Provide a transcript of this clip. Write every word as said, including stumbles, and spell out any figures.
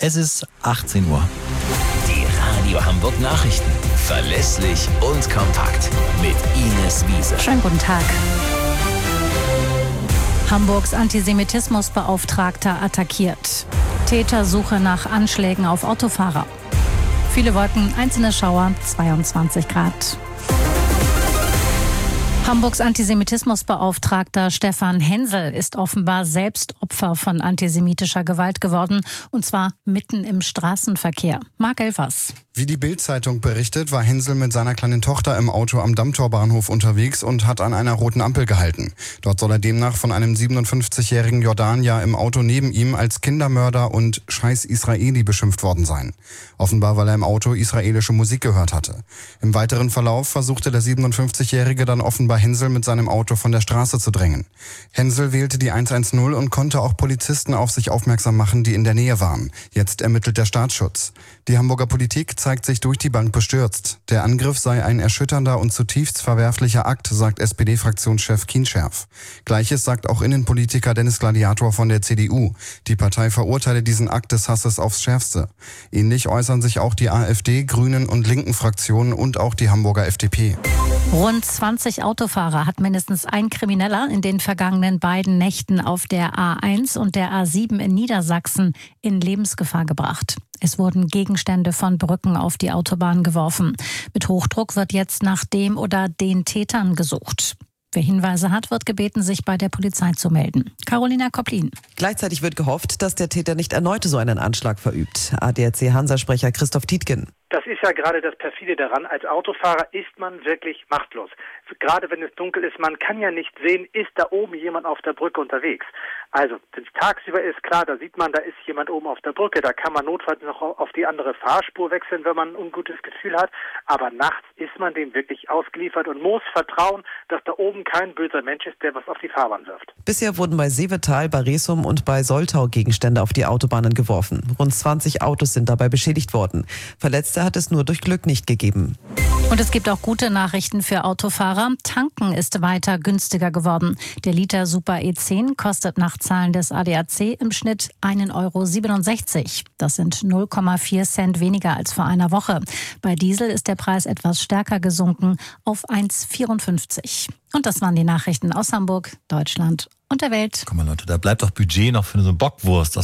Es ist achtzehn Uhr. Die Radio Hamburg Nachrichten. Verlässlich und kompakt. Mit Ines Wiese. Schönen guten Tag. Hamburgs Antisemitismusbeauftragter attackiert. Tätersuche nach Anschlägen auf Autofahrer. Viele Wolken, einzelne Schauer, zweiundzwanzig Grad. Hamburgs Antisemitismusbeauftragter Stefan Hensel ist offenbar selbst Opfer von antisemitischer Gewalt geworden, und zwar mitten im Straßenverkehr. Marc Elfers. Wie die Bild-Zeitung berichtet, war Hensel mit seiner kleinen Tochter im Auto am Dammtorbahnhof unterwegs und hat an einer roten Ampel gehalten. Dort soll er demnach von einem siebenundfünfzigjährigen Jordanier im Auto neben ihm als Kindermörder und Scheiß Israeli beschimpft worden sein. Offenbar, weil er im Auto israelische Musik gehört hatte. Im weiteren Verlauf versuchte der siebenundfünfzigjährige dann offenbar Hensel mit seinem Auto von der Straße zu drängen. Hensel wählte die hundertzehn und konnte auch Polizisten auf sich aufmerksam machen, die in der Nähe waren. Jetzt ermittelt der Staatsschutz. Die Hamburger Politik zeigt sich durch die Bank bestürzt. Der Angriff sei ein erschütternder und zutiefst verwerflicher Akt, sagt S P D-Fraktionschef Kienscherf. Gleiches sagt auch Innenpolitiker Dennis Gladiator von der C D U. Die Partei verurteile diesen Akt des Hasses aufs Schärfste. Ähnlich äußern sich auch die AfD, Grünen und linken Fraktionen und auch die Hamburger F D P. Rund zwanzig Autofahrer hat mindestens ein Krimineller in den vergangenen beiden Nächten auf der A eins und der A sieben in Niedersachsen in Lebensgefahr gebracht. Es wurden Gegenstände von Brücken auf die Autobahn geworfen. Mit Hochdruck wird jetzt nach dem oder den Tätern gesucht. Wer Hinweise hat, wird gebeten, sich bei der Polizei zu melden. Carolina Koplin. Gleichzeitig wird gehofft, dass der Täter nicht erneut so einen Anschlag verübt. A D A C-Hansa-Sprecher Christoph Tietgen. Das ist ja gerade das Perfide daran. Als Autofahrer ist man wirklich machtlos. Gerade wenn es dunkel ist, man kann ja nicht sehen, ist da oben jemand auf der Brücke unterwegs. Also, wenn es tagsüber ist, klar, da sieht man, da ist jemand oben auf der Brücke. Da kann man notfalls noch auf die andere Fahrspur wechseln, wenn man ein ungutes Gefühl hat. Aber nachts ist man dem wirklich ausgeliefert und muss vertrauen, dass da oben kein böser Mensch ist, der was auf die Fahrbahn wirft. Bisher wurden bei Seevetal, bei Resum und bei Soltau Gegenstände auf die Autobahnen geworfen. Rund zwanzig Autos sind dabei beschädigt worden. Verletzte hat es nur durch Glück nicht gegeben. Und es gibt auch gute Nachrichten für Autofahrer. Tanken ist weiter günstiger geworden. Der Liter Super E zehn kostet nach Zahlen des A D A C im Schnitt einen Euro siebenundsechzig. Das sind null Komma vier Cent weniger als vor einer Woche. Bei Diesel ist der Preis etwas stärker gesunken auf eins Komma vierundfünfzig. Und das waren die Nachrichten aus Hamburg, Deutschland und der Welt. Guck mal Leute, da bleibt doch Budget noch für so eine Bockwurst.